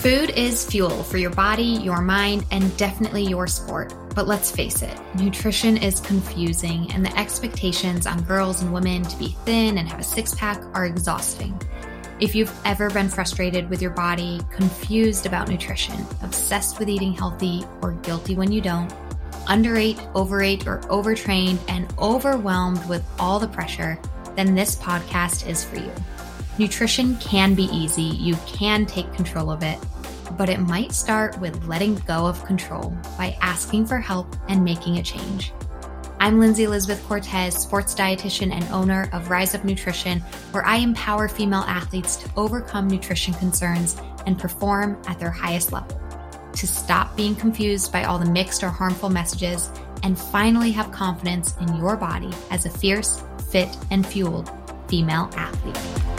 Food is fuel for your body, your mind, and definitely your sport. But let's face it, nutrition is confusing, and the expectations on girls and women to be thin and have a six-pack are exhausting. If you've ever been frustrated with your body, confused about nutrition, obsessed with eating healthy, or guilty when you don't, underate, overate, or overtrained, and overwhelmed with all the pressure, then this podcast is for you. Nutrition can be easy. You can take control of it, but it might start with letting go of control by asking for help and making a change. I'm Lindsay Elizabeth Cortez, sports dietitian and owner of Rise Up Nutrition, where I empower female athletes to overcome nutrition concerns and perform at their highest level, to stop being confused by all the mixed or harmful messages, and finally have confidence in your body as a fierce, fit, and fueled female athlete.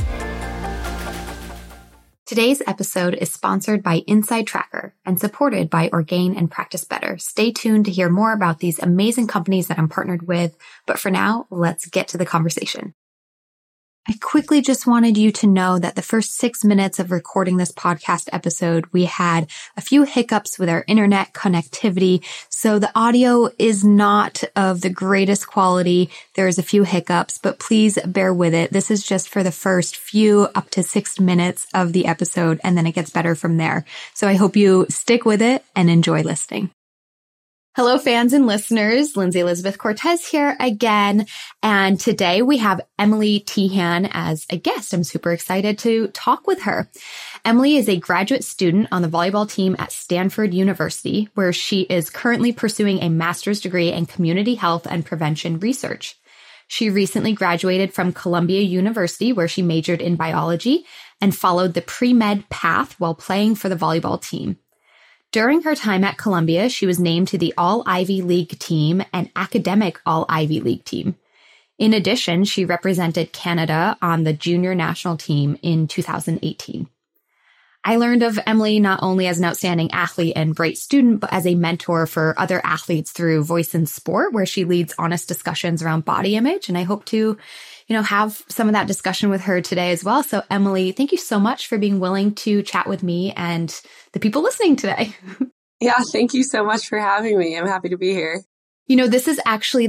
Today's episode is sponsored by Inside Tracker and supported by Orgain and Practice Better. Stay tuned to hear more about these amazing companies that I'm partnered with. But for now, let's get to the conversation. I quickly just wanted you to know that the first 6 minutes of recording this podcast episode, we had a few hiccups with our internet connectivity. So the audio is not of the greatest quality. There's a few hiccups, but please bear with it. This is just for the first few up to 6 minutes of the episode, and then it gets better from there. So I hope you stick with it and enjoy listening. Hello, fans and listeners. Lindsay Elizabeth Cortez here again. And today we have Emily Teehan as a guest. I'm super excited to talk with her. Emily is a graduate student on the volleyball team at Stanford University, where she is currently pursuing a master's degree in community health and prevention research. She recently graduated from Columbia University, where she majored in biology and followed the pre-med path while playing for the volleyball team. During her time at Columbia, she was named to the All-Ivy League team and academic All-Ivy League team. In addition, she represented Canada on the junior national team in 2018. I learned of Emily not only as an outstanding athlete and bright student, but as a mentor for other athletes through Voice in Sport, where she leads honest discussions around body image. And I hope to have some of that discussion with her today as well. So Emily, thank you so much for being willing to chat with me and the people listening today. Yeah, thank you so much for having me. I'm happy to be here. This is actually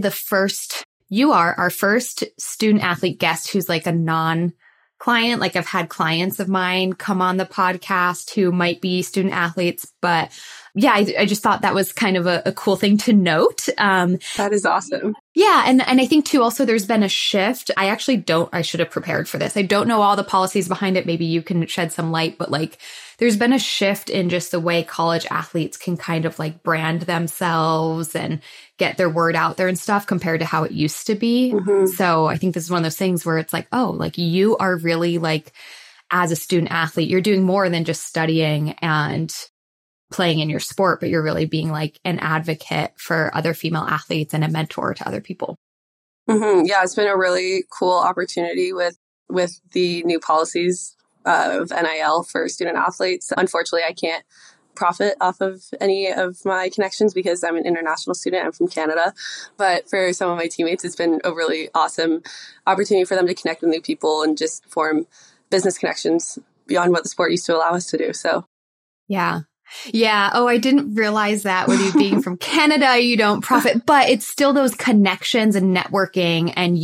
you are our first student athlete guest who's like a non-client. Like I've had clients of mine come on the podcast who might be student athletes, but yeah, I just thought that was kind of a cool thing to note. That is awesome. Yeah. And I think too, also there's been a shift. I should have prepared for this. I don't know all the policies behind it. Maybe you can shed some light, but like there's been a shift in just the way college athletes can kind of like brand themselves and get their word out there and stuff compared to how it used to be. Mm-hmm. So I think this is one of those things where it's like, oh, like you are really like, as a student athlete, you're doing more than just studying and playing in your sport, but you're really being like an advocate for other female athletes and a mentor to other people. Mm-hmm. Yeah, it's been a really cool opportunity with the new policies of NIL for student athletes. Unfortunately, I can't profit off of any of my connections because I'm an international student. I'm from Canada. But for some of my teammates, it's been a really awesome opportunity for them to connect with new people and just form business connections beyond what the sport used to allow us to do. So, yeah. Yeah. Oh, I didn't realize that with you being from Canada, you don't profit, but it's still those connections and networking and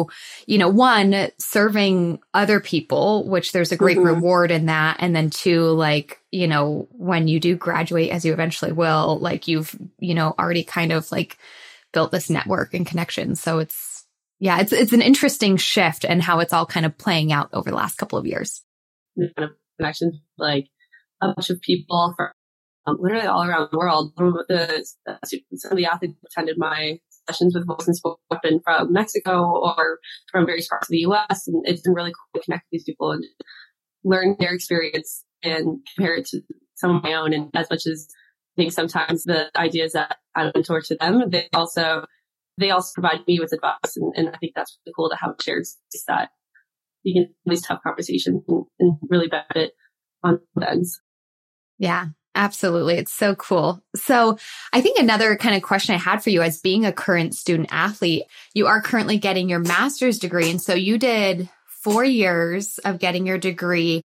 one, serving other people, which there's a great reward in that. And then two, like, when you do graduate, as you eventually will, like you've, already kind of like built this network and connections. So it's an interesting shift and how it's all kind of playing out over the last couple of years. Kind of connections, like a bunch of people from literally all around the world. Some of the athletes attended my sessions with Voice in Sport and from Mexico or from various parts of the U.S. And it's been really cool to connect with these people and learn their experience and compare it to some of my own. And as much as I think sometimes the ideas that I mentor to them, they also provide me with advice. And I think that's really cool to have shared space that you can have these tough conversations and really benefit on both ends. Yeah, absolutely. It's so cool. So I think another kind of question I had for you as being a current student athlete, you are currently getting your master's degree. And so you did 4 years of getting your degree.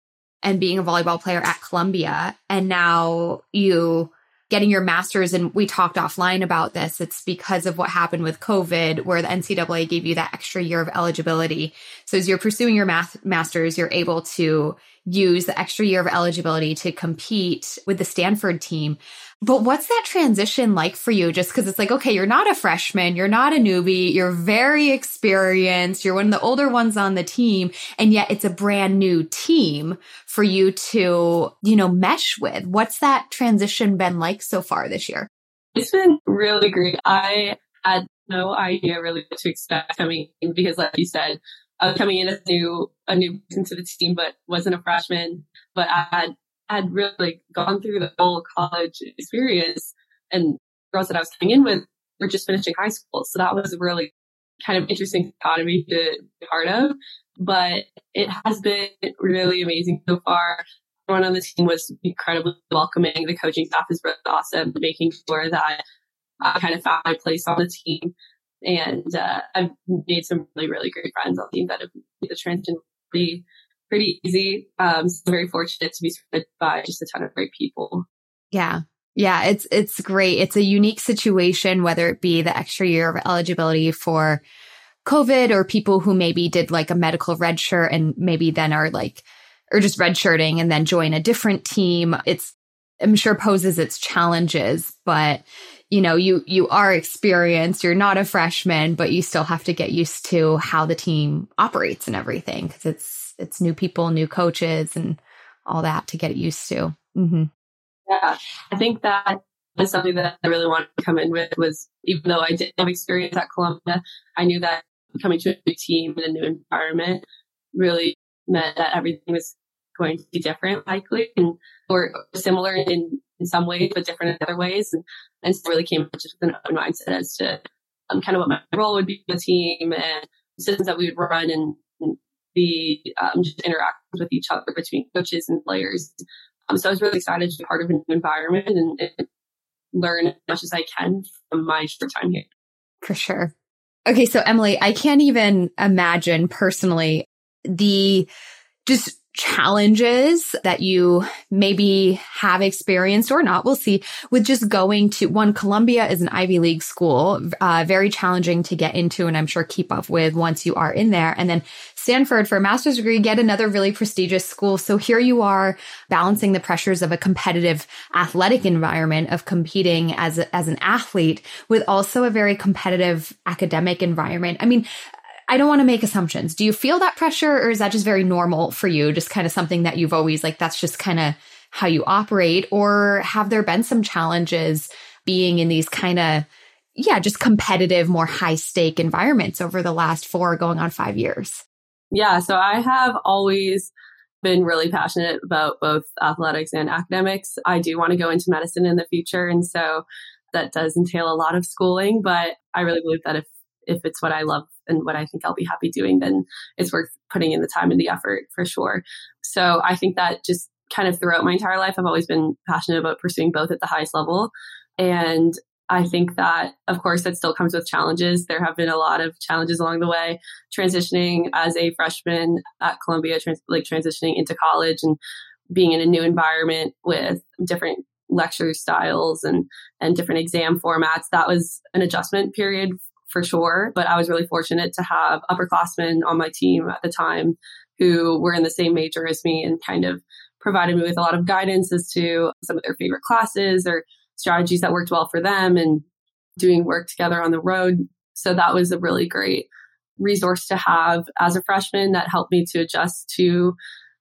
and being a volleyball player at Columbia, and now you getting your master's. And we talked offline about this. It's because of what happened with COVID, where the NCAA gave you that extra year of eligibility. So as you're pursuing your master's, you're able to use the extra year of eligibility to compete with the Stanford team. But what's that transition like for you? Just because it's like, okay, you're not a freshman, you're not a newbie, you're very experienced, you're one of the older ones on the team, and yet it's a brand new team for you to, mesh with. What's that transition been like so far this year? It's been really great. I had no idea really what to expect coming in because, like you said, I was coming in as a new person to the team, but wasn't a freshman. But I had really gone through the whole college experience, and girls that I was coming in with were just finishing high school. So that was a really kind of interesting economy to be part of. But it has been really amazing so far. Everyone on the team was incredibly welcoming. The coaching staff is really awesome, making sure that I kind of found my place on the team. And I've made some really, really great friends on the team that have made the transition pretty easy. So I'm very fortunate to be surrounded by just a ton of great people. Yeah. Yeah, it's great. It's a unique situation, whether it be the extra year of eligibility for COVID or people who maybe did like a medical red shirt and maybe then are or just redshirting and then join a different team. I'm sure poses its challenges, but you are experienced. You're not a freshman, but you still have to get used to how the team operates and everything because it's new people, new coaches, and all that to get used to. Mm-hmm. Yeah, I think that was something that I really wanted to come in with. Was even though I didn't have experience at Columbia, I knew that coming to a new team and a new environment really meant that everything was going to be different, likely, and or similar in some ways, but different in other ways. And so really came just with an open mindset as to kind of what my role would be in the team and systems that we would run and the just interactions with each other between coaches and players. So I was really excited to be part of a new environment and learn as much as I can from my short time here. For sure. Okay, so Emily, I can't even imagine personally the just challenges that you maybe have experienced or not, we'll see, with just going to Columbia is an Ivy League school, very challenging to get into and I'm sure keep up with once you are in there. And then Stanford for a master's degree, yet another really prestigious school. So here you are balancing the pressures of a competitive athletic environment of competing as an athlete with also a very competitive academic environment. I mean, I don't want to make assumptions. Do you feel that pressure or is that just very normal for you? Just kind of something that you've always that's just kind of how you operate? Or have there been some challenges being in these kind of, just competitive, more high stake environments over the last 4 going on 5 years? Yeah. So I have always been really passionate about both athletics and academics. I do want to go into medicine in the future. And so that does entail a lot of schooling, but I really believe that if it's what I love and what I think I'll be happy doing, then it's worth putting in the time and the effort for sure. So I think that just kind of throughout my entire life, I've always been passionate about pursuing both at the highest level. And I think that, of course, that still comes with challenges. There have been a lot of challenges along the way, transitioning as a freshman at Columbia, transitioning into college and being in a new environment with different lecture styles and different exam formats. That was an adjustment period for sure. But I was really fortunate to have upperclassmen on my team at the time who were in the same major as me and kind of provided me with a lot of guidance as to some of their favorite classes or strategies that worked well for them and doing work together on the road. So that was a really great resource to have as a freshman that helped me to adjust to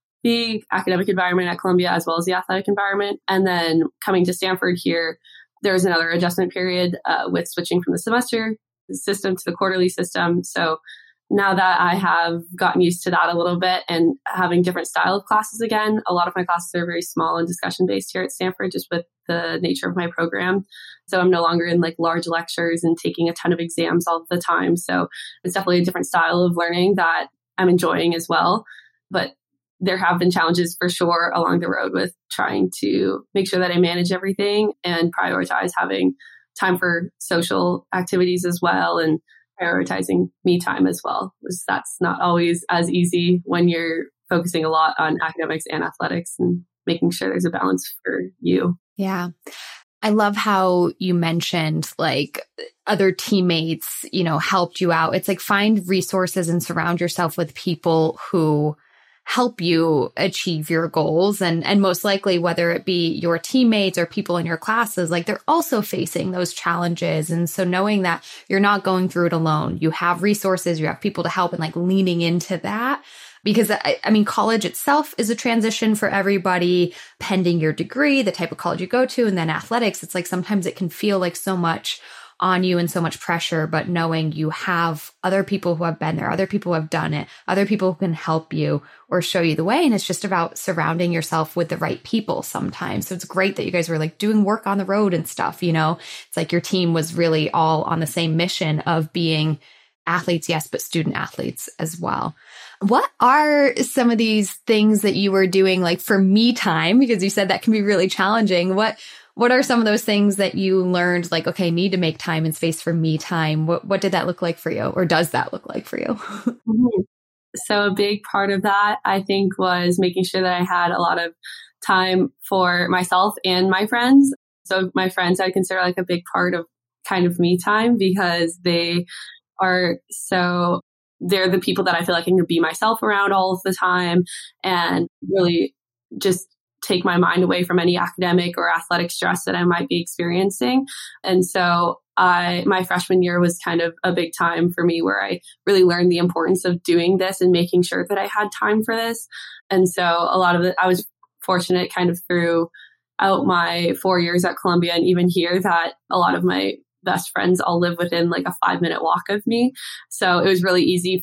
the academic environment at Columbia as well as the athletic environment. And then coming to Stanford here, there was another adjustment period with switching from the semester system to the quarterly system. So now that I have gotten used to that a little bit and having different style of classes again, a lot of my classes are very small and discussion based here at Stanford, just with the nature of my program. So I'm no longer in large lectures and taking a ton of exams all the time. So it's definitely a different style of learning that I'm enjoying as well. But there have been challenges for sure along the road with trying to make sure that I manage everything and prioritize having time for social activities as well and prioritizing me time as well. That's not always as easy when you're focusing a lot on academics and athletics and making sure there's a balance for you. Yeah. I love how you mentioned like other teammates, helped you out. It's like find resources and surround yourself with people who help you achieve your goals. And most likely, whether it be your teammates or people in your classes, like they're also facing those challenges. And so knowing that you're not going through it alone, you have resources, you have people to help, and like leaning into that. Because I mean, college itself is a transition for everybody, pending your degree, the type of college you go to, and then athletics. It's like sometimes it can feel like so much on you and so much pressure, but knowing you have other people who have been there, other people who have done it, other people who can help you or show you the way. And it's just about surrounding yourself with the right people sometimes. So it's great that you guys were like doing work on the road and stuff, It's like your team was really all on the same mission of being athletes, yes, but student athletes as well. What are some of these things that you were doing like for me time? Because you said that can be really challenging. What are some of those things that you learned like, okay, need to make time and space for me time? What did that look like for you? Or does that look like for you? So a big part of that, I think, was making sure that I had a lot of time for myself and my friends. So my friends, I consider like a big part of kind of me time because they're the people that I feel like I can be myself around all of the time and really just take my mind away from any academic or athletic stress that I might be experiencing. And so my freshman year was kind of a big time for me where I really learned the importance of doing this and making sure that I had time for this. And so a lot of it, I was fortunate kind of throughout my 4 years at Columbia and even here that a lot of my best friends all live within like a 5-minute walk of me. So it was really easy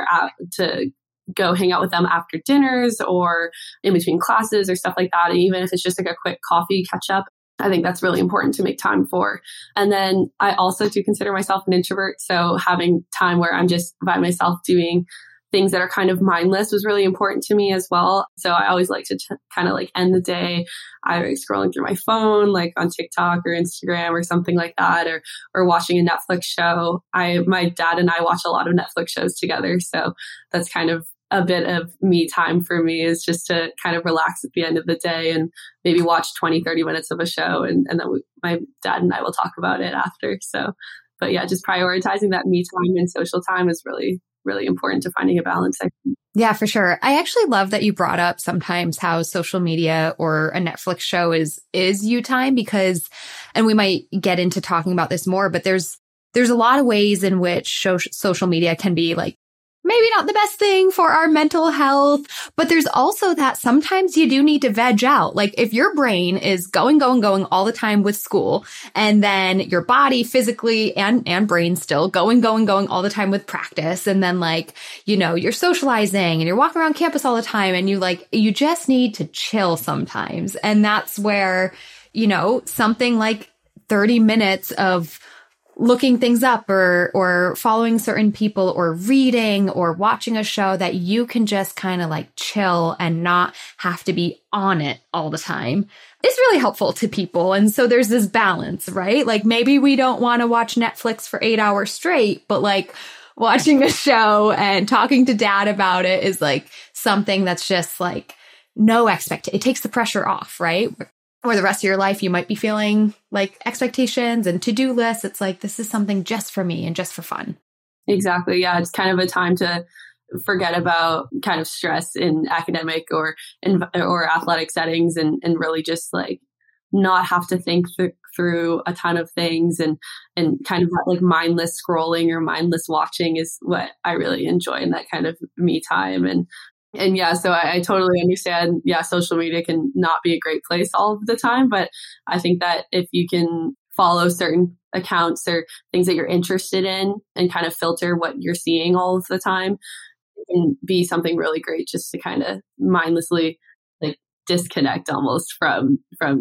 to go hang out with them after dinners or in between classes or stuff like that. And even if it's just like a quick coffee catch up, I think that's really important to make time for. And then I also do consider myself an introvert. So having time where I'm just by myself doing things that are kind of mindless was really important to me as well. So I always like to kind of like end the day either scrolling through my phone, like on TikTok or Instagram or something like that, or watching a Netflix show. My dad and I watch a lot of Netflix shows together. So that's kind of a bit of me time for me, is just to kind of relax at the end of the day and maybe watch 20-30 minutes of a show. And then my dad and I will talk about it after. So, but yeah, just prioritizing that me time and social time is really, really important to finding a balance, I think. Yeah, for sure. I actually love that you brought up sometimes how social media or a Netflix show is you time because, and we might get into talking about this more, but there's a lot of ways in which social media can be like, maybe not the best thing for our mental health, but there's also that sometimes you do need to veg out. Like if your brain is going all the time with school, and then your body physically and brain still going all the time with practice. And then like, you're socializing and you're walking around campus all the time and you just need to chill sometimes. And that's where, something like 30 minutes of looking things up or following certain people or reading or watching a show that you can just kind of like chill and not have to be on it all the time is really helpful to people. And so there's this balance, right? Like maybe we don't want to watch Netflix for 8 hours straight, but like watching a show and talking to dad about it is like something that's just like no expectation. It takes the pressure off, right? Or the rest of your life, you might be feeling like expectations and to-do lists. It's like, this is something just for me and just for fun. Exactly. Yeah. It's kind of a time to forget about kind of stress in academic or athletic settings and really just like not have to think through a ton of things and kind of that like mindless scrolling or mindless watching is what I really enjoy in that kind of me time. And yeah, so I totally understand. Yeah, social media can not be a great place all of the time, but I think that if you can follow certain accounts or things that you're interested in and kind of filter what you're seeing all of the time, it can be something really great just to kind of mindlessly like disconnect almost from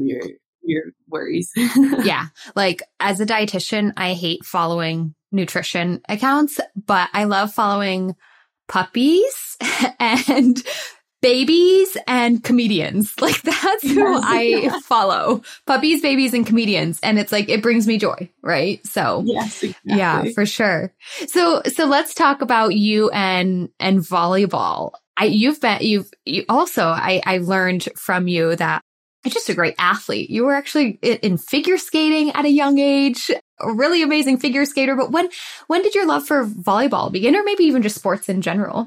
your worries. Yeah. Like as a dietitian, I hate following nutrition accounts, but I love following puppies and babies and comedians. Like that's who I follow. Puppies, babies, and comedians. And it's like, it brings me joy. Right. So yes, exactly. Yeah, for sure. So let's talk about you and volleyball. I learned from you that you're just a great athlete. You were actually in figure skating at a young age, a really amazing figure skater. But when did your love for volleyball begin, or maybe even just sports in general?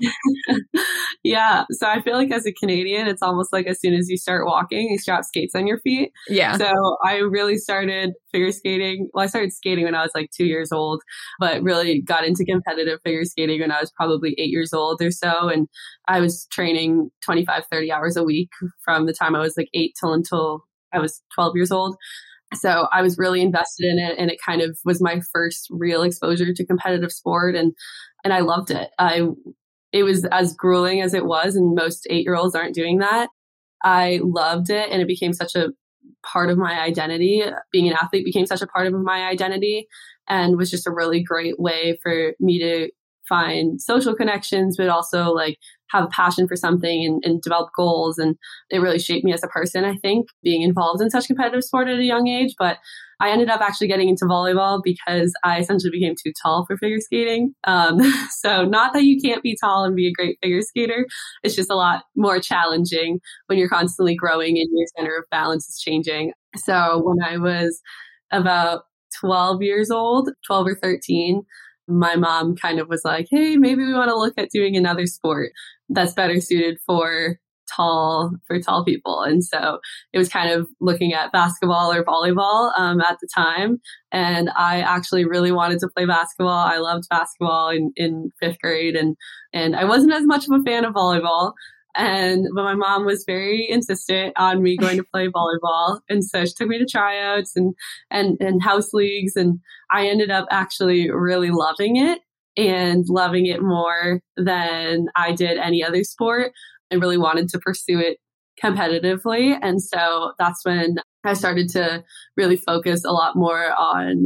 Yeah. So I feel like as a Canadian, it's almost like as soon as you start walking, you strap skates on your feet. Yeah. So I really started figure skating. Well, I started skating when I was like 2 years old, but really got into competitive figure skating when I was probably 8 years old or so. And I was training 25, 30 hours a week from the time I was like 8 until I was 12 years old. So I was really invested in it, and it kind of was my first real exposure to competitive sport, and I loved it. It was as grueling as it was, and most 8-year-olds aren't doing that. I loved it, and it became such a part of my identity. Being an athlete became such a part of my identity, and was just a really great way for me to find social connections, but also like have a passion for something and develop goals. And it really shaped me as a person, I think, being involved in such competitive sport at a young age. But I ended up actually getting into volleyball because I essentially became too tall for figure skating. So not that you can't be tall and be a great figure skater. It's just a lot more challenging when you're constantly growing and your center of balance is changing. So when I was about 12 years old, 12 or 13, my mom kind of was like, hey, maybe we want to look at doing another sport that's better suited for tall people. And so it was kind of looking at basketball or volleyball at the time. And I actually really wanted to play basketball. I loved basketball in fifth grade, and I wasn't as much of a fan of volleyball. But my mom was very insistent on me going to play volleyball. And so she took me to tryouts and house leagues. And I ended up actually really loving it, and loving it more than I did any other sport. I really wanted to pursue it competitively. And so that's when I started to really focus a lot more on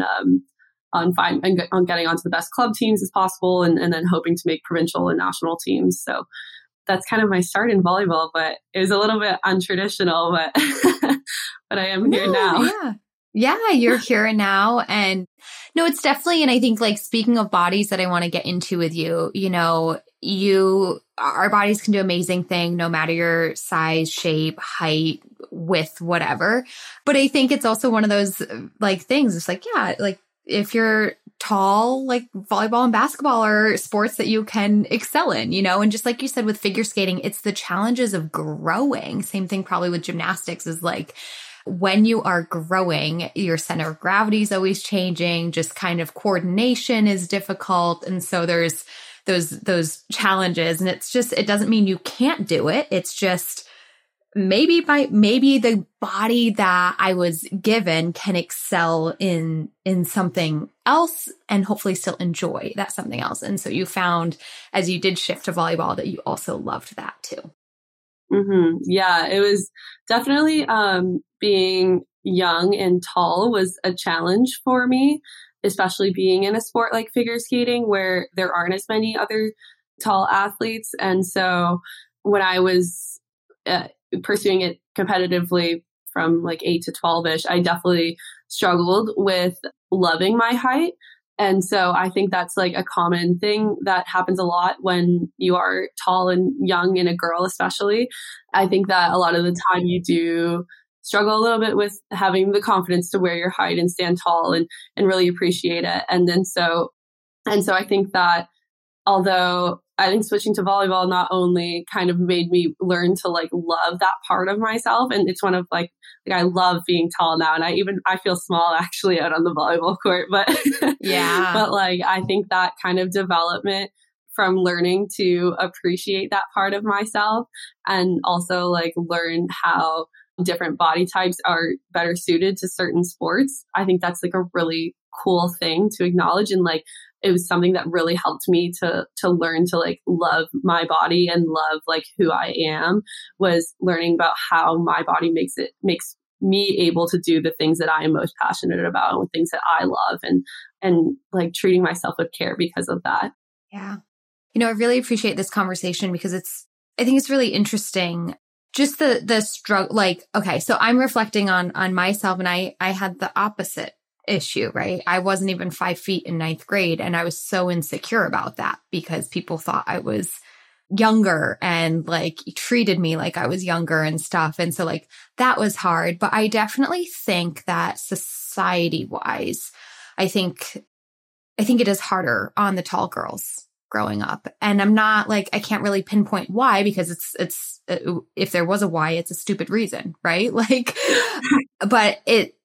getting onto the best club teams as possible, and then hoping to make provincial and national teams. So that's kind of my start in volleyball, but it was a little bit untraditional, but but I am here now. Yeah, you're here now. And no, it's definitely, and I think like speaking of bodies that I want to get into with you, our bodies can do amazing things no matter your size, shape, height, width, whatever. But I think it's also one of those like things. It's like, yeah, like if you're tall, like volleyball and basketball are sports that you can excel in, and just like you said with figure skating, it's the challenges of growing. Same thing probably with gymnastics is like when you are growing, your center of gravity is always changing, just kind of coordination is difficult. And so there's those challenges, and it doesn't mean you can't do it. It's just maybe the body that I was given can excel in something else and hopefully still enjoy that something else. And so you found, as you did shift to volleyball, that you also loved that too. Mm-hmm. Yeah, it was definitely being young and tall was a challenge for me, especially being in a sport like figure skating where there aren't as many other tall athletes. And so when I was pursuing it competitively from like 8 to 12-ish, I definitely struggled with loving my height. And so I think that's like a common thing that happens a lot when you are tall and young and a girl, especially. I think that a lot of the time you do struggle a little bit with having the confidence to wear your height and stand tall and really appreciate it. And so I think that although I think switching to volleyball not only kind of made me learn to like love that part of myself. And it's one of like I love being tall now. And I feel small actually out on the volleyball court, but yeah, but like, I think that kind of development from learning to appreciate that part of myself and also like learn how different body types are better suited to certain sports. I think that's like a really cool thing to acknowledge. And like, it was something that really helped me to learn to like love my body and love like who I am, was learning about how my body makes me able to do the things that I am most passionate about and things that I love, and like treating myself with care because of that. Yeah. I really appreciate this conversation because I think it's really interesting. Just the struggle, like, okay, so I'm reflecting on myself, and I had the opposite issue, right? I wasn't even 5 feet in ninth grade, and I was so insecure about that because people thought I was younger and like treated me like I was younger and stuff. And so like that was hard. But I definitely think that society wise, I think it is harder on the tall girls growing up. And I'm not like, I can't really pinpoint why, because it's if there was a why, it's a stupid reason, right? Like, but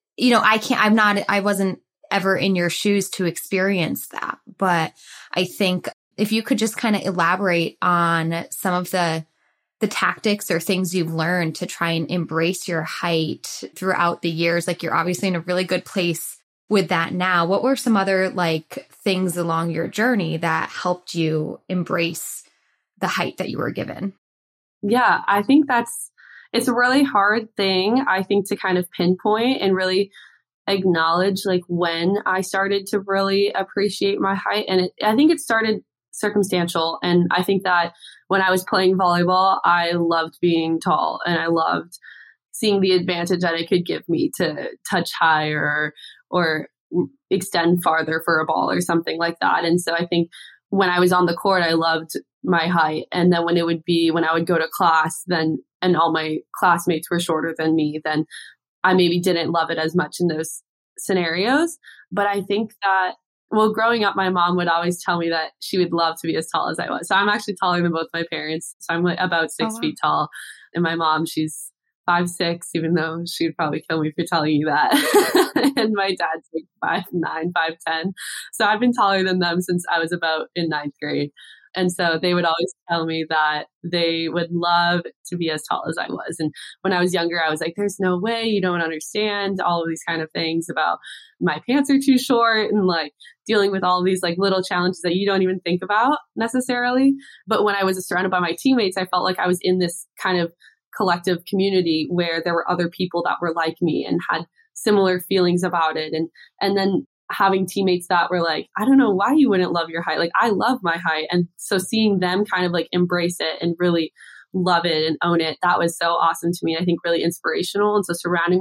I wasn't ever in your shoes to experience that. But I think if you could just kind of elaborate on some of the tactics or things you've learned to try and embrace your height throughout the years, like you're obviously in a really good place with that now. What were some other like things along your journey that helped you embrace the height that you were given? Yeah, I think it's a really hard thing, I think, to kind of pinpoint and really acknowledge like when I started to really appreciate my height. And I think it started circumstantial. And I think that when I was playing volleyball, I loved being tall and I loved seeing the advantage that it could give me to touch higher or extend farther for a ball or something like that. And so I think when I was on the court, I loved my height. And then when I would go to class then, and all my classmates were shorter than me, then I maybe didn't love it as much in those scenarios. But I think that, well, growing up, my mom would always tell me that she would love to be as tall as I was. So I'm actually taller than both my parents. So I'm like about 6 feet tall. And my mom, she's 5'6", even though she'd probably kill me for telling you that. And my dad's like 5'9", 5'10". So I've been taller than them since I was about in 9th grade. And so they would always tell me that they would love to be as tall as I was. And when I was younger, I was like, there's no way, you don't understand all of these kind of things about my pants are too short and like dealing with all of these like little challenges that you don't even think about necessarily. But when I was surrounded by my teammates, I felt like I was in this kind of collective community where there were other people that were like me and had similar feelings about it. And then having teammates that were like, I don't know why you wouldn't love your height. Like, I love my height. And so seeing them kind of like embrace it and really love it and own it, that was so awesome to me. And I think really inspirational. And so surrounding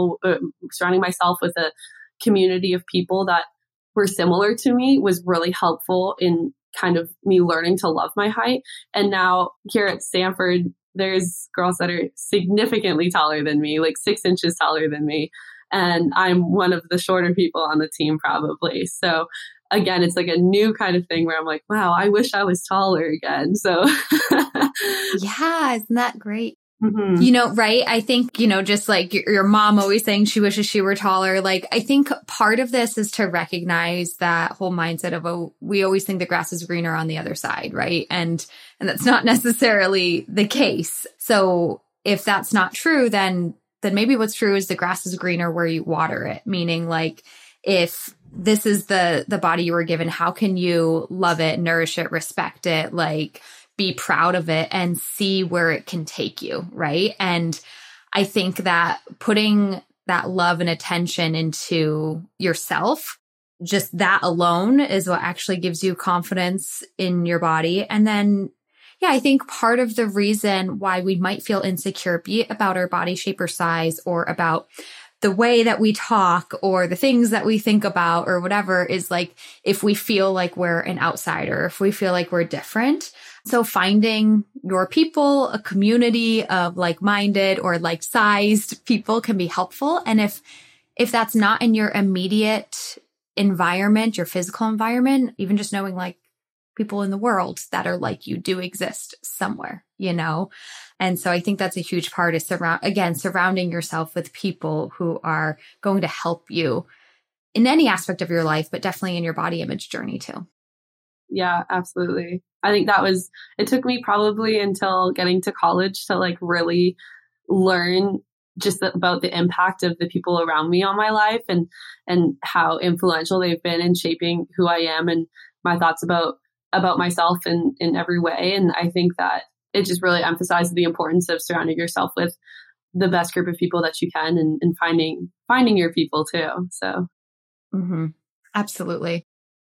myself with a community of people that were similar to me was really helpful in kind of me learning to love my height. And now here at Stanford, there's girls that are significantly taller than me, like 6 inches taller than me. And I'm one of the shorter people on the team probably. So again, it's like a new kind of thing where I'm like, wow, I wish I was taller again. So yeah, isn't that great? Mm-hmm. You know, right? I think, just like your mom always saying she wishes she were taller. Like, I think part of this is to recognize that whole mindset of, we always think the grass is greener on the other side, right? And that's not necessarily the case. So if that's not true, then maybe what's true is the grass is greener where you water it. Meaning like, if this is the body you were given, how can you love it, nourish it, respect it, like be proud of it and see where it can take you, right? And I think that putting that love and attention into yourself, just that alone is what actually gives you confidence in your body. And then, yeah, I think part of the reason why we might feel insecure, be it about our body shape or size or about the way that we talk or the things that we think about or whatever, is like if we feel like we're an outsider, if we feel like we're different. So finding your people, a community of like-minded or like-sized people can be helpful. And if that's not in your immediate environment, your physical environment, even just knowing like people in the world that are like you do exist somewhere, And so I think that's a huge part is surrounding yourself with people who are going to help you in any aspect of your life, but definitely in your body image journey too. Yeah, absolutely. I think it took me probably until getting to college to like really learn just about the impact of the people around me on my life and how influential they've been in shaping who I am and my thoughts about myself in every way. And I think that it just really emphasizes the importance of surrounding yourself with the best group of people that you can and finding your people too. So. Mm-hmm. Absolutely.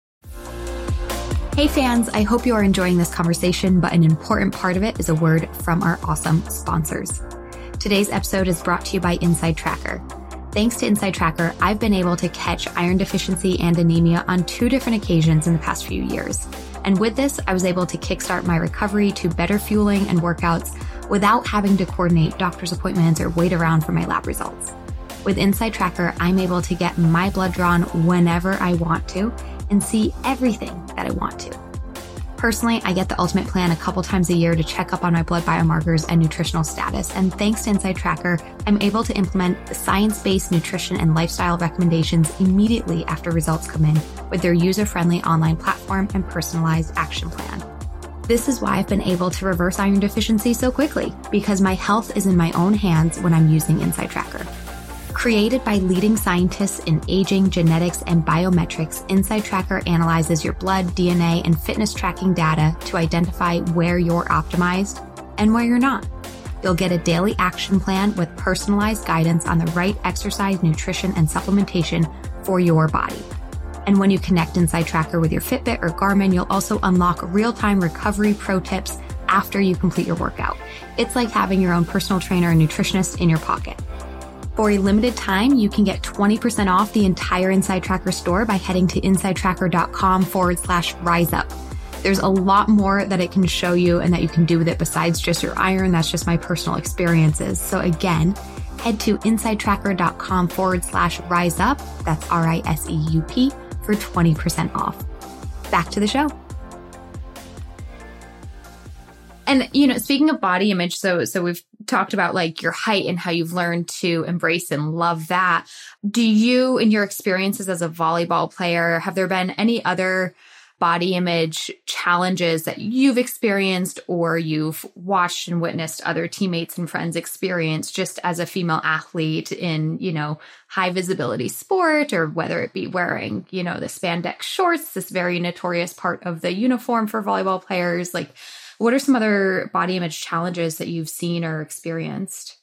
Hey fans, I hope you are enjoying this conversation, but an important part of it is a word from our awesome sponsors. Today's episode is brought to you by Inside Tracker. Thanks to Inside Tracker, I've been able to catch iron deficiency and anemia on 2 different occasions in the past few years. And with this, I was able to kickstart my recovery to better fueling and workouts without having to coordinate doctor's appointments or wait around for my lab results. With Inside Tracker, I'm able to get my blood drawn whenever I want to and see everything that I want to. Personally, I get the Ultimate Plan a couple times a year to check up on my blood biomarkers and nutritional status. And thanks to Inside Tracker, I'm able to implement the science-based nutrition and lifestyle recommendations immediately after results come in with their user-friendly online platform and personalized action plan. This is why I've been able to reverse iron deficiency so quickly, because my health is in my own hands when I'm using Inside Tracker. Created by leading scientists in aging, genetics, and biometrics, Inside Tracker analyzes your blood, DNA, and fitness tracking data to identify where you're optimized and where you're not. You'll get a daily action plan with personalized guidance on the right exercise, nutrition, and supplementation for your body. And when you connect Inside Tracker with your Fitbit or Garmin, you'll also unlock real-time recovery pro tips after you complete your workout. It's like having your own personal trainer and nutritionist in your pocket. For a limited time, you can get 20% off the entire Inside Tracker store by heading to insidetracker.com/riseup. There's a lot more that it can show you and that you can do with it besides just your iron. That's just my personal experiences. So again, head to insidetracker.com/riseup. That's RISEUP for 20% off. Back to the show. And, speaking of body image, so we've talked about like your height and how you've learned to embrace and love that. Do you, in your experiences as a volleyball player, have there been any other body image challenges that you've experienced or you've watched and witnessed other teammates and friends experience just as a female athlete in, high visibility sport, or whether it be wearing, the spandex shorts, this very notorious part of the uniform for volleyball players? Like, what are some other body image challenges that you've seen or experienced?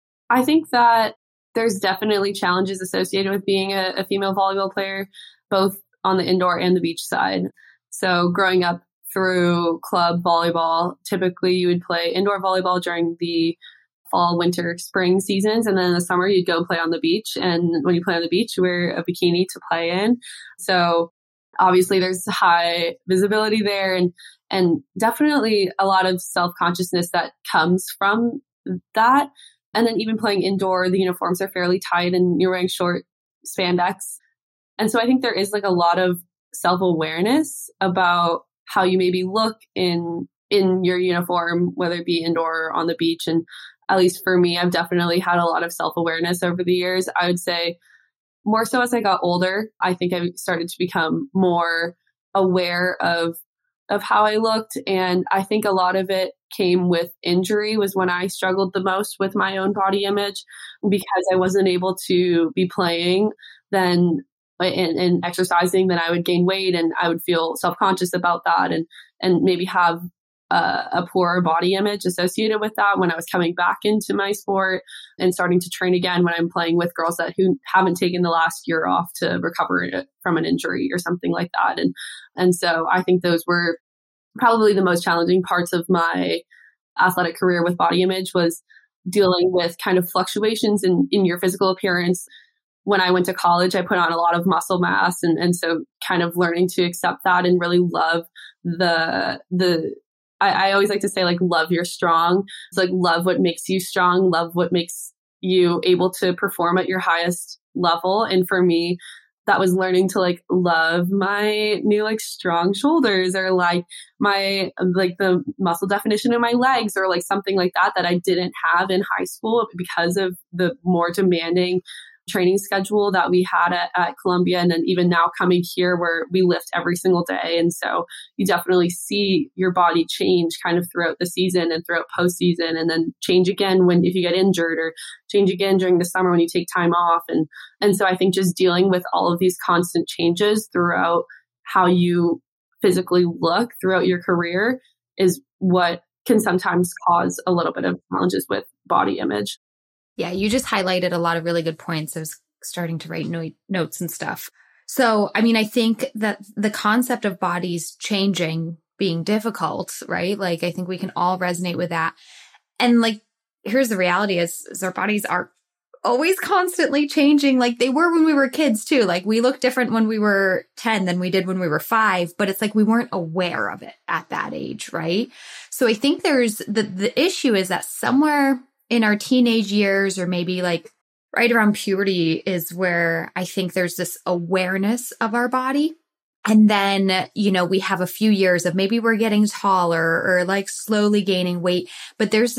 I think that there's definitely challenges associated with being a female volleyball player, both on the indoor and the beach side. So growing up through club volleyball, typically you would play indoor volleyball during the fall, winter, spring seasons. And then in the summer, you'd go play on the beach. And when you play on the beach, you wear a bikini to play in. So obviously there's high visibility there, and definitely a lot of self-consciousness that comes from that. And then even playing indoor, the uniforms are fairly tight and you're wearing short spandex. And so I think there is like a lot of self-awareness about how you maybe look in your uniform, whether it be indoor or on the beach. And at least for me, I've definitely had a lot of self-awareness over the years. I would say more so as I got older, I think I started to become more aware of how I looked. And I think a lot of it came with injury, was when I struggled the most with my own body image, because I wasn't able to be playing then and exercising. Then I would gain weight and I would feel self-conscious about that and maybe have a poorer body image associated with that when I was coming back into my sport and starting to train again when I'm playing with girls who haven't taken the last year off to recover from an injury or something like that. And so I think those were probably the most challenging parts of my athletic career with body image, was dealing with kind of fluctuations in your physical appearance. When I went to college, I put on a lot of muscle mass. And so kind of learning to accept that and really love I always like to say, like, love your strong. It's like, love what makes you strong, love what makes you able to perform at your highest level. And for me, that was learning to like love my new like strong shoulders, or like my like the muscle definition in my legs, or like something like that I didn't have in high school because of the more demanding training schedule that we had at Columbia. And then even now coming here where we lift every single day. And so you definitely see your body change kind of throughout the season and throughout postseason, and then change again if you get injured, or change again during the summer when you take time off. And so I think just dealing with all of these constant changes throughout how you physically look throughout your career is what can sometimes cause a little bit of challenges with body image. Yeah, you just highlighted a lot of really good points. I was starting to write notes and stuff. So, I mean, I think that the concept of bodies changing being difficult, right? Like, I think we can all resonate with that. And like, here's the reality is our bodies are always constantly changing. Like they were when we were kids too. Like we look different when we were 10 than we did when we were 5, but it's like we weren't aware of it at that age, right? So I think there's the issue is that somewhere in our teenage years or maybe like right around puberty is where I think there's this awareness of our body. And then, you know, we have a few years of maybe we're getting taller or like slowly gaining weight. But there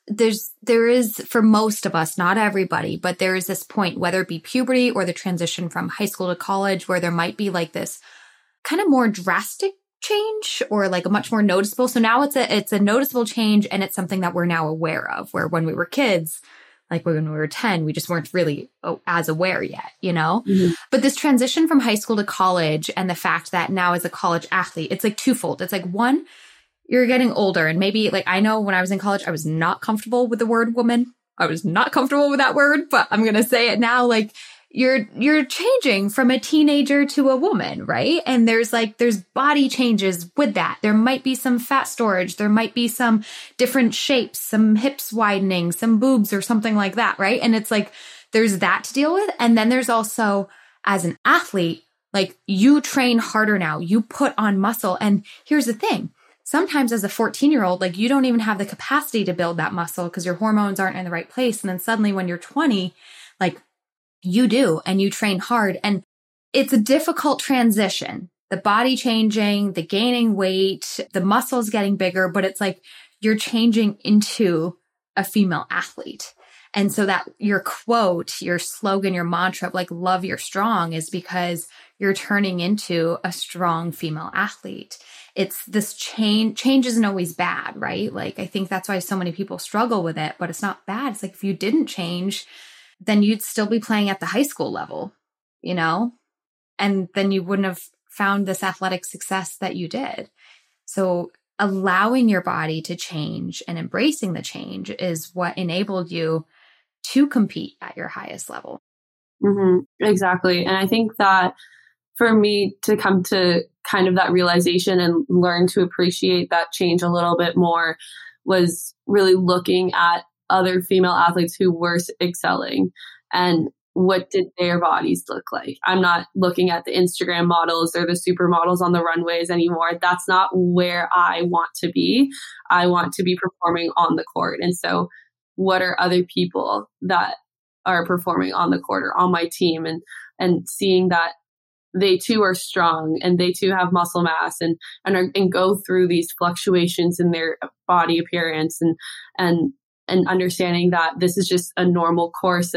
is for most of us, not everybody, but there is this point, whether it be puberty or the transition from high school to college, where there might be like this kind of more drastic change or like a much more noticeable. So now it's a noticeable change and it's something that we're now aware of, where when we were kids, like when we were 10, we just weren't really as aware yet, you know? Mm-hmm. But this transition from high school to college and the fact that now as a college athlete, it's like twofold. It's like one, you're getting older and maybe like, I know when I was in college, I was not comfortable with the word woman. I was not comfortable with that word, but I'm going to say it now. Like you're changing from a teenager to a woman, right? And there's body changes with that. There might be some fat storage. There might be some different shapes, some hips widening, some boobs or something like that, right? And it's like, there's that to deal with. And then there's also, as an athlete, like you train harder now, you put on muscle. And here's the thing. Sometimes as a 14-year-old, like you don't even have the capacity to build that muscle because your hormones aren't in the right place. And then suddenly when you're 20, like you do, and you train hard. And it's a difficult transition, the body changing, the gaining weight, the muscles getting bigger, but it's like you're changing into a female athlete. And so that your quote, your slogan, your mantra, like love you're strong, is because you're turning into a strong female athlete. It's this change isn't always bad, right? Like, I think that's why so many people struggle with it, but it's not bad. It's like, if you didn't change, then you'd still be playing at the high school level, you know, and then you wouldn't have found this athletic success that you did. So allowing your body to change and embracing the change is what enabled you to compete at your highest level. Mm-hmm. Exactly. And I think that for me to come to kind of that realization and learn to appreciate that change a little bit more was really looking at other female athletes who were excelling and what did their bodies look like. I'm not looking at the Instagram models or the supermodels on the runways anymore. That's not where I want to be. I want to be performing on the court. And so what are other people that are performing on the court or on my team, and seeing that they too are strong and they too have muscle mass and go through these fluctuations in their body appearance and understanding that this is just a normal course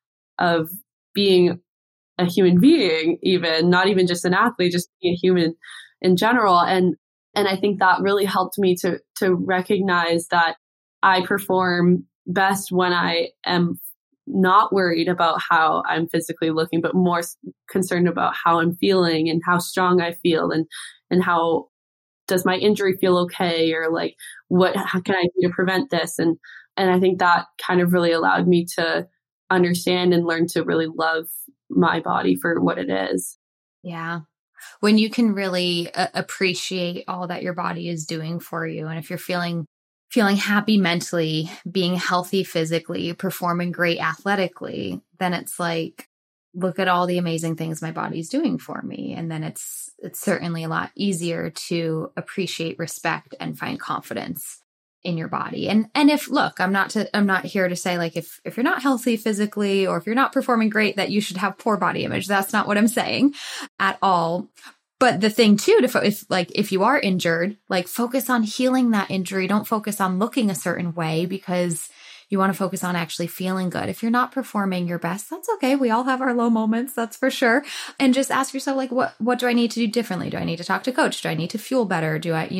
of being a human being, even not even just an athlete, just being a human in general. And I think that really helped me to recognize that I perform best when I am not worried about how I'm physically looking, but more concerned about how I'm feeling and how strong I feel and how does my injury feel okay, or like how can I do to prevent this? And I think that kind of really allowed me to understand and learn to really love my body for what it is. Yeah. When you can really appreciate all that your body is doing for you. And if you're feeling happy mentally, being healthy physically, performing great athletically, then it's like, look at all the amazing things my body's doing for me. And then it's certainly a lot easier to appreciate, respect, and find confidence in your body. And if, look, I'm not here to say like, if you're not healthy physically or if you're not performing great, that you should have poor body image. That's not what I'm saying at all. But the thing too, if you are injured, like focus on healing that injury. Don't focus on looking a certain way because you want to focus on actually feeling good. If you're not performing your best, that's okay. We all have our low moments, that's for sure. And just ask yourself, like, what do I need to do differently? Do I need to talk to coach? Do I need to fuel better? Do I,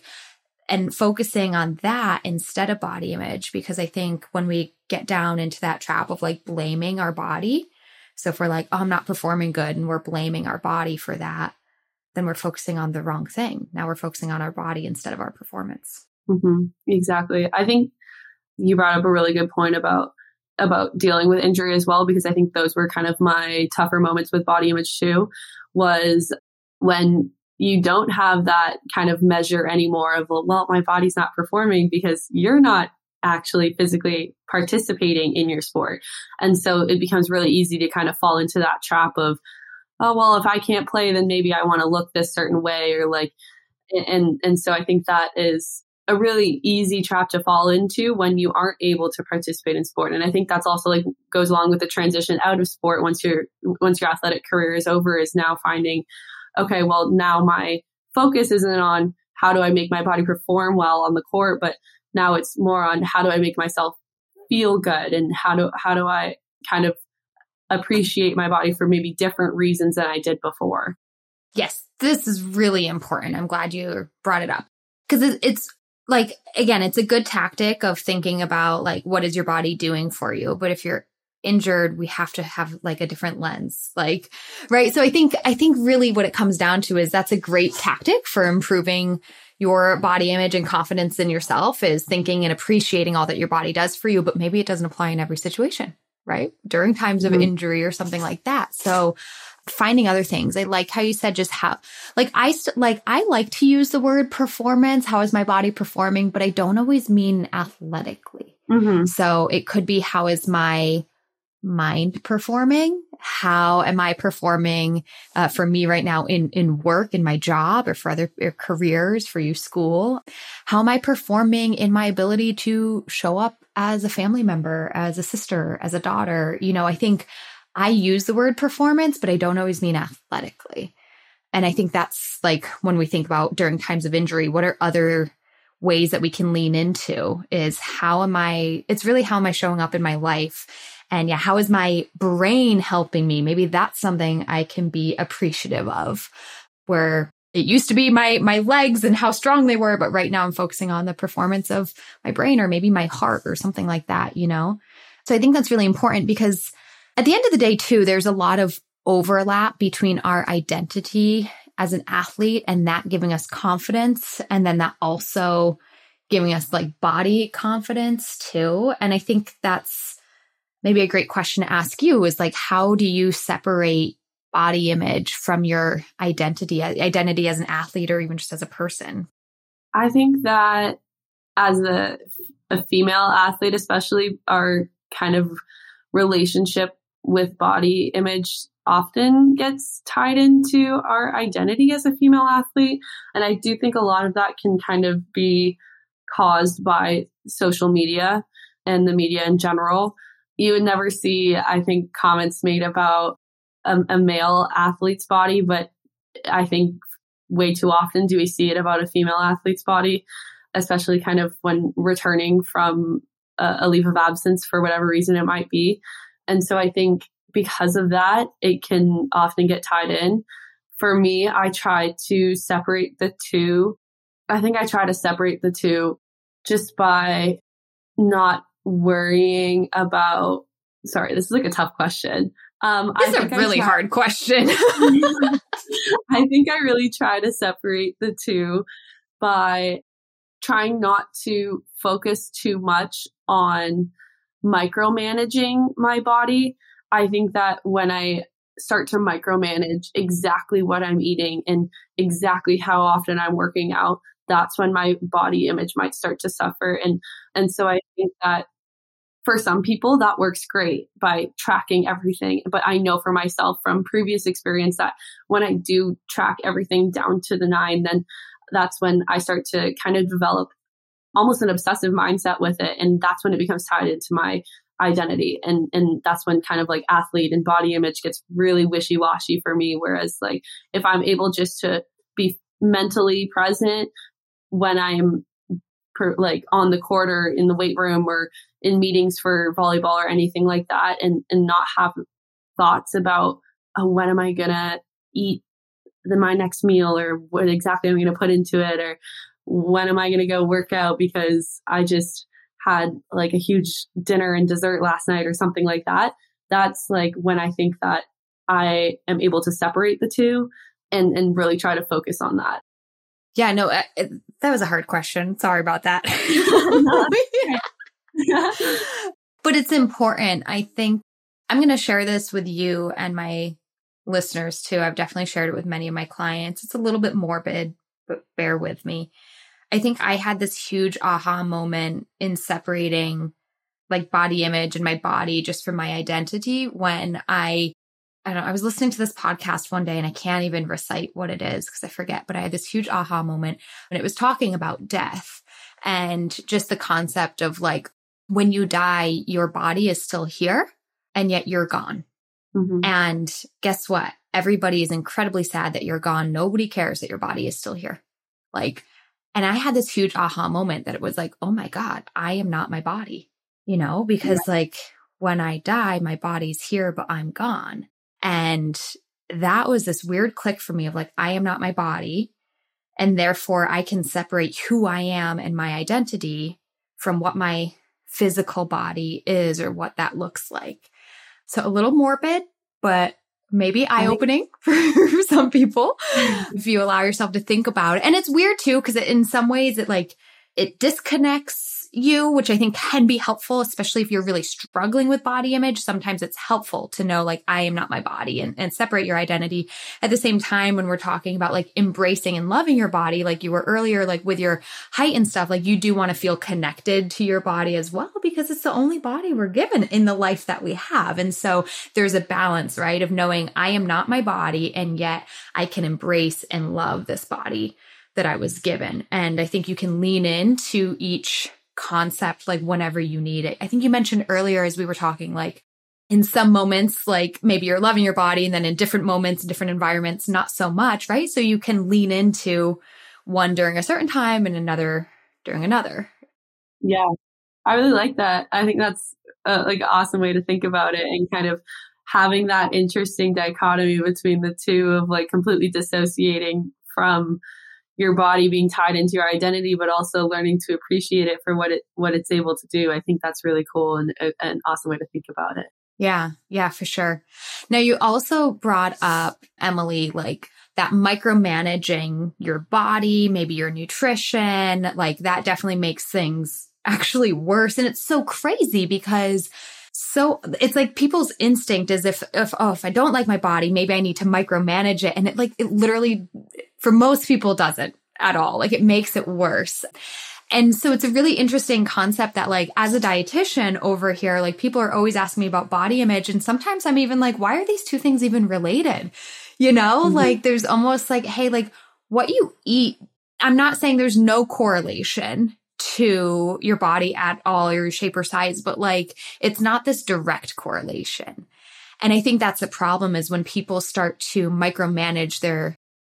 and focusing on that instead of body image, because I think when we get down into that trap of like blaming our body, so if we're like, oh, I'm not performing good and we're blaming our body for that, then we're focusing on the wrong thing. Now we're focusing on our body instead of our performance. Mm-hmm. Exactly. I think you brought up a really good point about dealing with injury as well, because I think those were kind of my tougher moments with body image too, was when you don't have that kind of measure anymore of, well, my body's not performing because you're not actually physically participating in your sport. And so it becomes really easy to kind of fall into that trap of, oh, well, if I can't play, then maybe I want to look this certain way, or like, and so I think that is a really easy trap to fall into when you aren't able to participate in sport. And I think that's also like goes along with the transition out of sport once your athletic career is over, is now finding, okay, well, now my focus isn't on how do I make my body perform well on the court, but now it's more on how do I make myself feel good, and how do I kind of appreciate my body for maybe different reasons than I did before. Yes, this is really important. I'm glad you brought it up, because it's like, again, it's a good tactic of thinking about like, what is your body doing for you? But if you're injured, we have to have like a different lens, like, right? So I think really what it comes down to is that's a great tactic for improving your body image and confidence in yourself, is thinking and appreciating all that your body does for you, but maybe it doesn't apply in every situation, right? During times of injury or something like that. So finding other things. I like how you said just how, like, I like to use the word performance. How is my body performing? But I don't always mean athletically. Mm-hmm. So it could be, how is my mind performing? How am I performing for me right now in work, in my job, or for other careers, for you, school? How am I performing in my ability to show up as a family member, as a sister, as a daughter? You know, I think I use the word performance, but I don't always mean athletically. And I think that's like when we think about during times of injury, what are other ways that we can lean into, is it's really how am I showing up in my life? And yeah, how is my brain helping me? Maybe that's something I can be appreciative of, where it used to be my legs and how strong they were, but right now I'm focusing on the performance of my brain, or maybe my heart, or something like that, you know? So I think that's really important, because at the end of the day too, there's a lot of overlap between our identity as an athlete and that giving us confidence, and then that also giving us like body confidence too. And I think that's maybe a great question to ask you, is like, how do you separate body image from your identity as an athlete, or even just as a person? I think that as a female athlete, especially, our kind of relationship with body image often gets tied into our identity as a female athlete. And I do think a lot of that can kind of be caused by social media and the media in general. You would never see, I think, comments made about a male athlete's body, but I think way too often do we see it about a female athlete's body, especially kind of when returning from a leave of absence for whatever reason it might be. And so I think because of that, it can often get tied in. For me, I try to separate the two. I think I try to separate the two just by not worrying about, sorry, this is like a tough question. It's a really hard question. I think I really try to separate the two by trying not to focus too much on micromanaging my body. I think that when I start to micromanage exactly what I'm eating and exactly how often I'm working out, that's when my body image might start to suffer. And so I think that for some people that works great by tracking everything. But I know for myself from previous experience that when I do track everything down to the 9, then that's when I start to kind of develop almost an obsessive mindset with it. And that's when it becomes tied into my identity. And that's when kind of like athlete and body image gets really wishy-washy for me. Whereas like if I'm able just to be mentally present when I'm like on the court or in the weight room or in meetings for volleyball or anything like that, and not have thoughts about, oh, when am I gonna eat my next meal, or what exactly I'm gonna put into it, or when am I gonna go work out because I just had like a huge dinner and dessert last night or something like that. That's like when I think that I am able to separate the two and really try to focus on that. Yeah, no, that was a hard question. Sorry about that. But it's important. I think I'm going to share this with you and my listeners too. I've definitely shared it with many of my clients. It's a little bit morbid, but bear with me. I think I had this huge aha moment in separating like body image and my body just from my identity when I don't know, I was listening to this podcast one day and I can't even recite what it is because I forget, but I had this huge aha moment when it was talking about death and just the concept of like, when you die, your body is still here and yet you're gone. Mm-hmm. And guess what? Everybody is incredibly sad that you're gone. Nobody cares that your body is still here. Like, and I had this huge aha moment that it was like, oh my God, I am not my body, you know, because like when I die, my body's here, but I'm gone. And that was this weird click for me of like, I am not my body. And therefore I can separate who I am and my identity from what my physical body is or what that looks like. So a little morbid, but maybe eye-opening for some people if you allow yourself to think about it. And it's weird too, because in some ways it disconnects you, which I think can be helpful, especially if you're really struggling with body image. Sometimes it's helpful to know like, I am not my body and separate your identity. At the same time, when we're talking about like embracing and loving your body, like you were earlier, like with your height and stuff, like you do want to feel connected to your body as well, because it's the only body we're given in the life that we have. And so there's a balance, right? Of knowing I am not my body and yet I can embrace and love this body that I was given. And I think you can lean into each concept like whenever you need it. I think you mentioned earlier as we were talking, like in some moments, like maybe you're loving your body and then in different moments, different environments, not so much, right? So you can lean into one during a certain time and another during another. Yeah, I really like that. I think that's like an awesome way to think about it and kind of having that interesting dichotomy between the two of like completely dissociating from your body being tied into your identity, but also learning to appreciate it for what it's able to do. I think that's really cool and an awesome way to think about it. Yeah, for sure. Now you also brought up, Emily, like that micromanaging your body, maybe your nutrition, like that definitely makes things actually worse. And it's so crazy because it's like people's instinct is if I don't like my body, maybe I need to micromanage it. And it literally, for most people, doesn't at all. Like it makes it worse. And so it's a really interesting concept that like, as a dietitian over here, like people are always asking me about body image. And sometimes I'm even like, why are these two things even related? You know, like there's almost like, hey, like what you eat, I'm not saying there's no correlation to your body at all, or your shape or size, but like, it's not this direct correlation. And I think that's the problem is when people start to micromanage their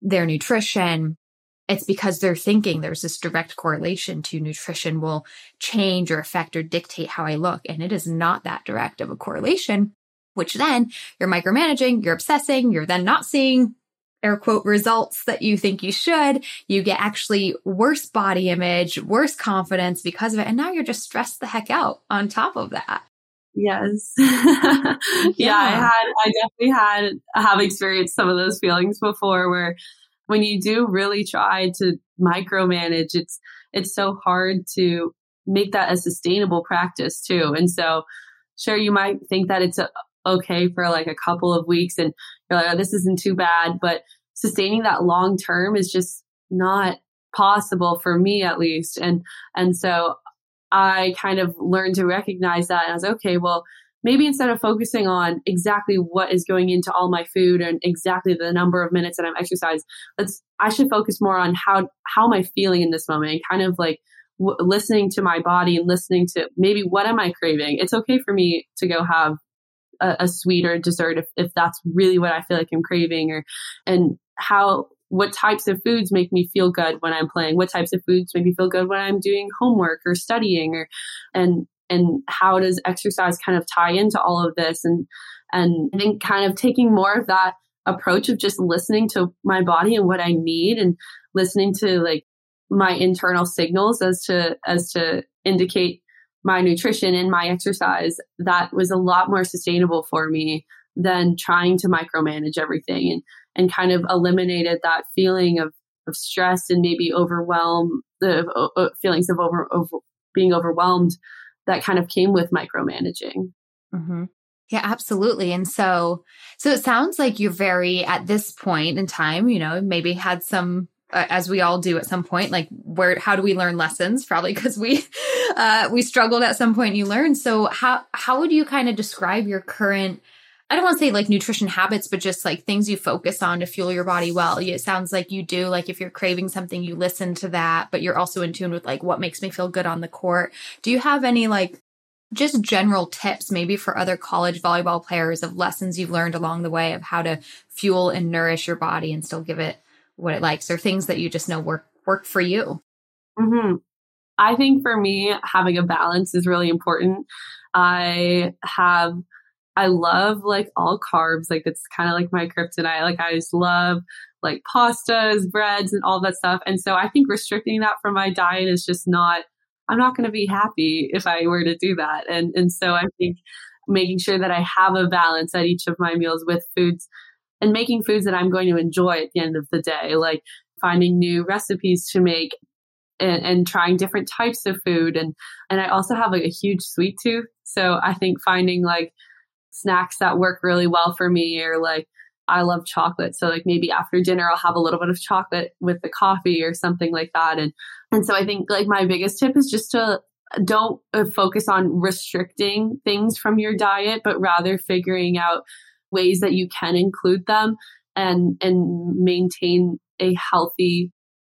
nutrition, it's because they're thinking there's this direct correlation to nutrition will change or affect or dictate how I look. And it is not that direct of a correlation, which then you're micromanaging, you're obsessing, you're then not seeing air quote results that you think you should. You get actually worse body image, worse confidence because of it. And now you're just stressed the heck out on top of that. Yes. I definitely have experienced some of those feelings before where when you do really try to micromanage, it's so hard to make that a sustainable practice too. And so sure, you might think that it's okay for like a couple of weeks and you're like, oh, this isn't too bad, but sustaining that long term is just not possible for me at least. And so I kind of learned to recognize that. And I was okay, well, maybe instead of focusing on exactly what is going into all my food and exactly the number of minutes that I'm exercising, I should focus more on how am I feeling in this moment and kind of like listening to my body and listening to maybe what am I craving. It's okay for me to go have a sweet or dessert if that's really what I feel like I'm craving, what types of foods make me feel good when I'm playing, what types of foods make me feel good when I'm doing homework or studying, and how does exercise kind of tie into all of this, and I think kind of taking more of that approach of just listening to my body and what I need and listening to like my internal signals as to indicate my nutrition and my exercise, that was a lot more sustainable for me than trying to micromanage everything and kind of eliminated that feeling of stress and maybe overwhelm, the feelings of being overwhelmed that kind of came with micromanaging. Mm-hmm. Yeah, absolutely. And so it sounds like you're very, at this point in time, you know, maybe had some as we all do at some point, like how do we learn lessons? Probably because we struggled at some point, you learned. So how would you kind of describe your current, I don't want to say like nutrition habits, but just like things you focus on to fuel your body well? It sounds like you do, like if you're craving something, you listen to that, but you're also in tune with like what makes me feel good on the court. Do you have any like just general tips maybe for other college volleyball players of lessons you've learned along the way of how to fuel and nourish your body and still give it what it likes, or things that you just know work for you? Mm-hmm. I think for me, having a balance is really important. I love like all carbs. Like it's kind of like my kryptonite. Like I just love like pastas, breads, and all that stuff. And so I think restricting that from my diet is just I'm not going to be happy if I were to do that. And so I think making sure that I have a balance at each of my meals with foods, and making foods that I'm going to enjoy at the end of the day, like finding new recipes to make and trying different types of food. And I also have like a huge sweet tooth. So I think finding like snacks that work really well for me, or like I love chocolate. So like maybe after dinner, I'll have a little bit of chocolate with the coffee or something like that. And so I think like my biggest tip is just to don't focus on restricting things from your diet, but rather figuring out ways that you can include them and maintain a healthy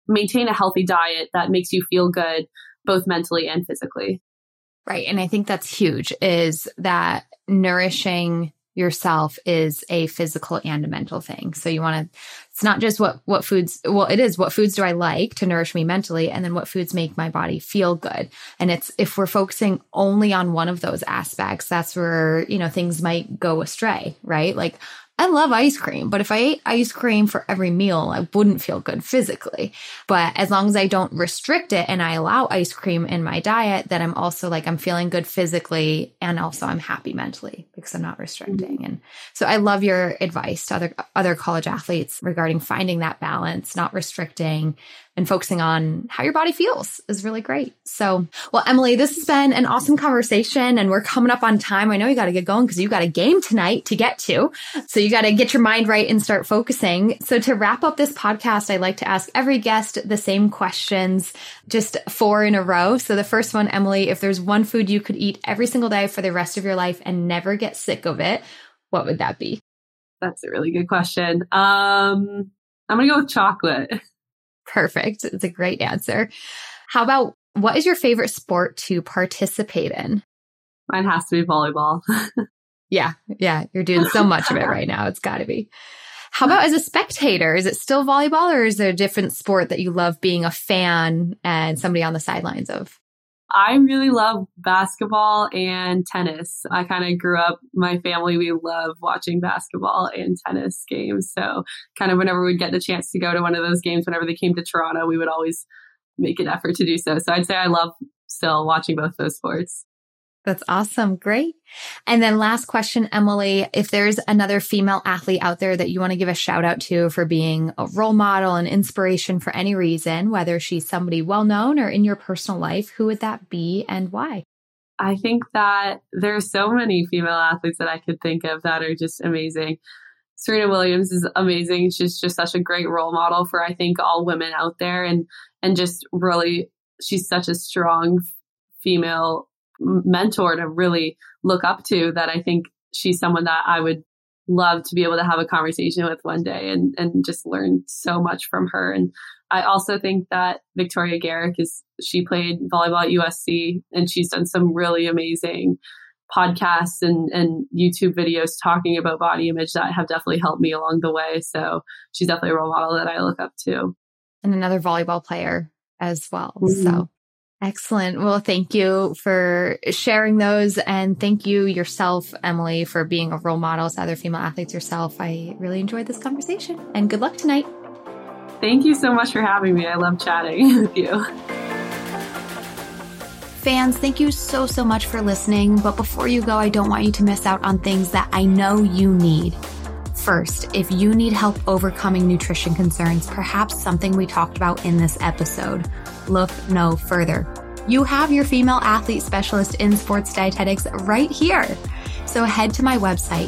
diet that makes you feel good, both mentally and physically. Right. And I think that's huge, is that nourishing yourself is a physical and a mental thing. So you want to, it's not just what foods, well, it is what foods do I like to nourish me mentally, and then what foods make my body feel good. And it's, if we're focusing only on one of those aspects, that's where, things might go astray, right? Like I love ice cream, but if I ate ice cream for every meal, I wouldn't feel good physically. But as long as I don't restrict it and I allow ice cream in my diet, then I'm also like, I'm feeling good physically, and also I'm happy mentally because I'm not restricting. And so I love your advice to other college athletes regarding finding that balance, not restricting, and focusing on how your body feels is really great. So, well, Emily, this has been an awesome conversation, and we're coming up on time. I know you got to get going because you got a game tonight to get to. So you got to get your mind right and start focusing. So to wrap up this podcast, I like to ask every guest the same questions, just 4 in a row. So the first one, Emily, if there's one food you could eat every single day for the rest of your life and never get sick of it, what would that be? That's a really good question. I'm going to go with chocolate. Perfect. It's a great answer. How about, what is your favorite sport to participate in? Mine has to be volleyball. Yeah. You're doing so much of it right now. It's got to be. How about as a spectator? Is it still volleyball, or is there a different sport that you love being a fan and somebody on the sidelines of? I really love basketball and tennis. I kind of grew up, my family, we love watching basketball and tennis games. So kind of whenever we'd get the chance to go to one of those games, whenever they came to Toronto, we would always make an effort to do so. So I'd say I love still watching both those sports. That's awesome. Great. And then last question, Emily, if there's another female athlete out there that you want to give a shout out to for being a role model and inspiration for any reason, whether she's somebody well-known or in your personal life, who would that be and why? I think that there's so many female athletes that I could think of that are just amazing. Serena Williams is amazing. She's just such a great role model for, I think, all women out there. And just really, she's such a strong female mentor to really look up to, that I think she's someone that I would love to be able to have a conversation with one day and just learn so much from her. And I also think that Victoria Garrick she played volleyball at USC, and she's done some really amazing podcasts and YouTube videos talking about body image that have definitely helped me along the way. So she's definitely a role model that I look up to. And another volleyball player as well. Mm-hmm. So excellent. Well, thank you for sharing those. And thank you yourself, Emily, for being a role model to other female athletes yourself. I really enjoyed this conversation, and good luck tonight. Thank you so much for having me. I love chatting with you. Fans, thank you so much for listening. But before you go, I don't want you to miss out on things that I know you need. First, if you need help overcoming nutrition concerns, perhaps something we talked about in this episode, look no further. You have your female athlete specialist in sports dietetics right here. So head to my website,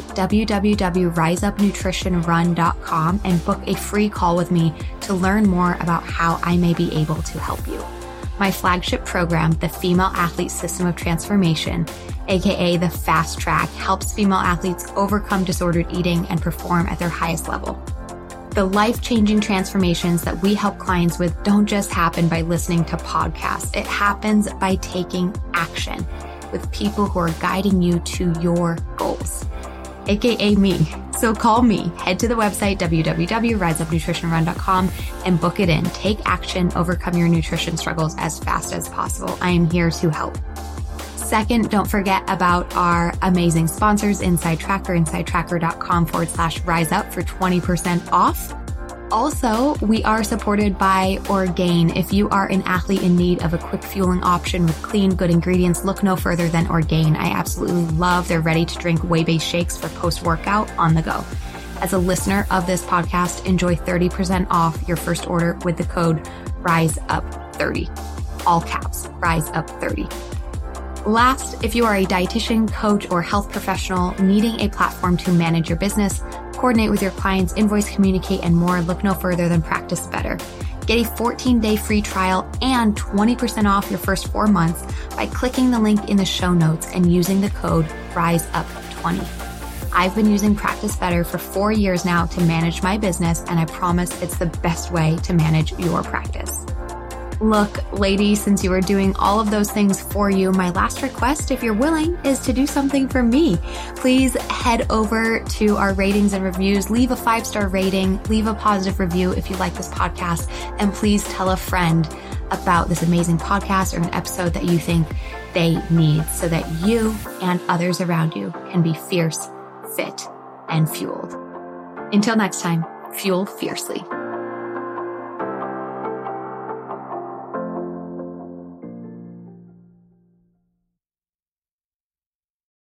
www.riseupnutritionrun.com, and book a free call with me to learn more about how I may be able to help you. My flagship program, the Female Athlete System of Transformation, aka the Fast Track, helps female athletes overcome disordered eating and perform at their highest level. The life-changing transformations that we help clients with don't just happen by listening to podcasts. It happens by taking action with people who are guiding you to your goals, aka me. So call me, head to the website, www.riseupnutritionrun.com, and book it in. Take action, overcome your nutrition struggles as fast as possible. I am here to help. Second, don't forget about our amazing sponsors, Inside Tracker, insidetracker.com/riseup for 20% off. Also, we are supported by Orgain. If you are an athlete in need of a quick fueling option with clean, good ingredients, look no further than Orgain. I absolutely love their ready-to-drink whey-based shakes for post-workout on the go. As a listener of this podcast, enjoy 30% off your first order with the code RISEUP30. All caps, RISEUP30. Last, if you are a dietitian, coach, or health professional needing a platform to manage your business, coordinate with your clients, invoice, communicate, and more, look no further than Practice Better. Get a 14-day free trial and 20% off your first 4 months by clicking the link in the show notes and using the code RISEUP20. I've been using Practice Better for 4 years now to manage my business, and I promise it's the best way to manage your practice. Look, lady, since you are doing all of those things for you, my last request, if you're willing, is to do something for me. Please head over to our ratings and reviews, leave a 5-star rating, leave a positive review if you like this podcast, and please tell a friend about this amazing podcast or an episode that you think they need so that you and others around you can be fierce, fit, and fueled. Until next time, fuel fiercely.